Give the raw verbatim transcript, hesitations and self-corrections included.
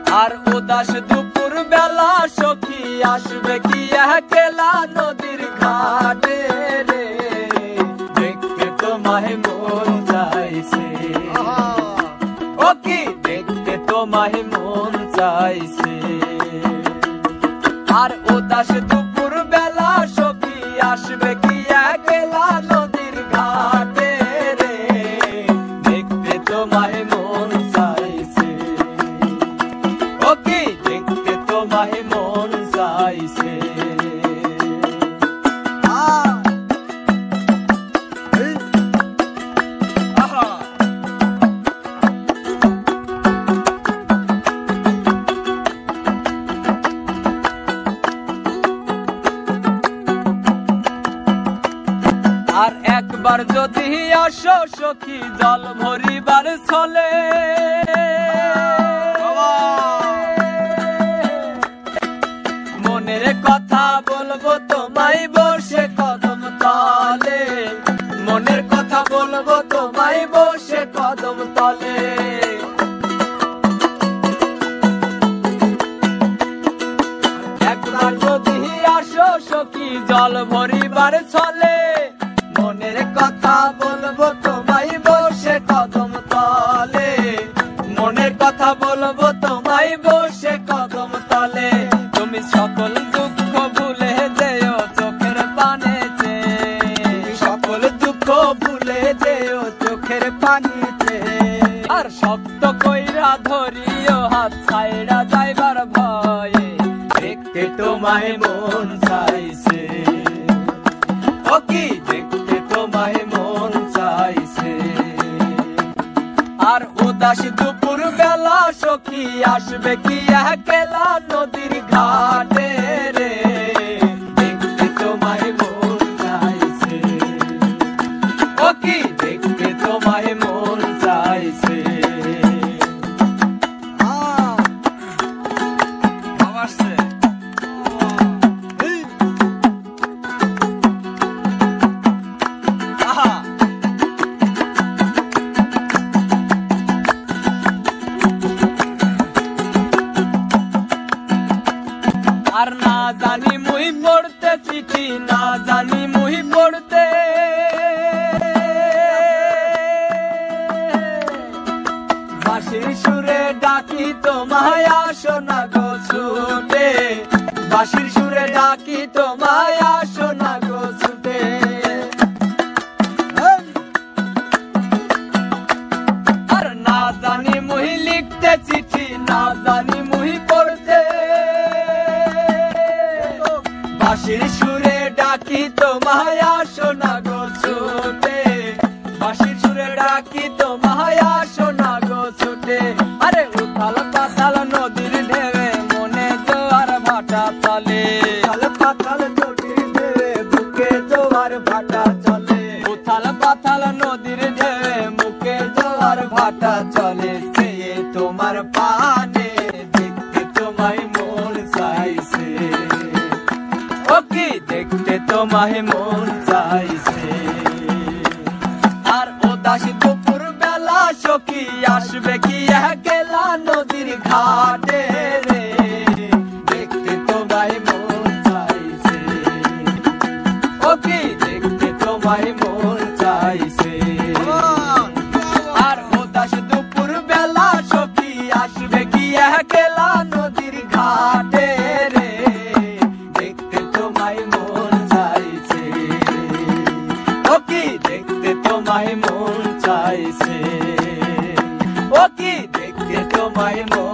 আর উদাস দুপুর বেলা সখী আসবে কি একলা নদীর ঘাটে রে, দেখতে তোমায় মন চাইছে, ও কি দেখতে তোমায় মন চাইছে। আর উদাস দুপুর বেলা সখী আসবে কি একলা নদীর ঘাটে রে, দেখতে তোমায় মন চাইছে, ও কি দেখতে তোমায় মন চাইছে। আর একবার যদি আসো সখী জল ভরিবার ছলে, মনের কথা বলবো তোমায় বসে কদম তলে, মনের কথা বলবো তোমায় বসে কদম তলে। একবার যদি আসো সখী জল ভরিবার ছলে, মনের কথা বলবো তোমায় বসে কদম তলে, মনের কথা বলবো তোমায় বসে কদম তলে। তুমি সকল দুঃখ ভুলে যেও চোখের পানিতে, সকল দুঃখ ভুলে যেও চোখের পানিতে। আর শক্ত কইরা ধরিও হাত ছাইড়া যাইবার ভয়ে, দেখতে তোমায় মন চাইছে, ও কি দেখতে তোমায় মন চাইছে। আর উদাস দুপুর বেলা সখী আসবে কি একলা নদীর ঘাটে রে, দেখতে তোমায় মন চাইছে, ও কি দেখতে তোমায় মন চাইছে। আর না জানি মুই পড়তে চিঠি, না জানি মুই পড়তে, বাঁশির সুরে ডাকি তোমায় আসো না গো ছুটে, বাঁশির সুরে ডাকি তোমায় আসো না গো ছুটে। আর না জানি মুই লিখতে চিঠি, না জানি মুই পড়তে, বাঁশির সুরে ডাকি তোমায় আসো না গো ছুটে, বাঁশির সুরে ডাকি তোমায় আসো না গো ছুটে। আরে উথাল পাতাল নদীর ঢেউয়ে মনে জোয়ার ভাটা চলে, উথাল পাতাল নদীর ঢেউয়ে বুকে জোয়ার ভাটা চলে, উথাল পাতাল নদীর ঢেউয়ে মুখে জোয়ার ভাটা চলে। সে তোমার পানে দেখতে তোমায় মন চাইছে, ও কি দেখতে তোমায় মন চাইছে। আর উদাস দুপুর বেলা সখী আসবে কি একলা নদীর ঘাটে রে, দেখতে তোমায় মন চাইছে, ও কি দেখতে তোমায় মন চাইছে। আর উদাস দুপুর বেলা সখী আসবে কি একলা নদীর ঘাটে রে, দেখতে তোমায় মন চাইছে, ও কি দেখতে তোমায় মন চাইছে, ও কি দেখতে তোমায় মন